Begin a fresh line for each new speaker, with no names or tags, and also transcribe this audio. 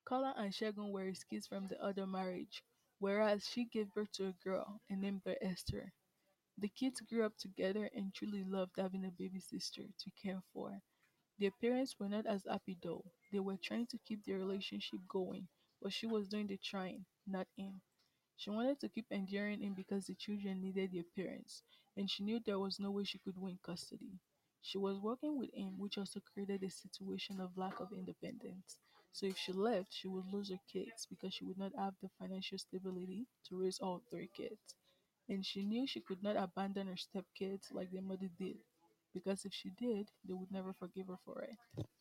Kala and Shagun were his kids from the other marriage, whereas she gave birth to a girl and named her Esther. The kids grew up together and truly loved having a baby sister to care for. Their parents were not as happy though. They were trying to keep their relationship going, but she was doing the trying, not him. She wanted to keep enduring him because the children needed their parents, and she knew there was no way she could win custody. She was working with him, which also created a situation of lack of independence. So if she left, she would lose her kids because she would not have the financial stability to raise all three kids. And she knew she could not abandon her stepkids like their mother did, because if she did, they would never forgive her for it.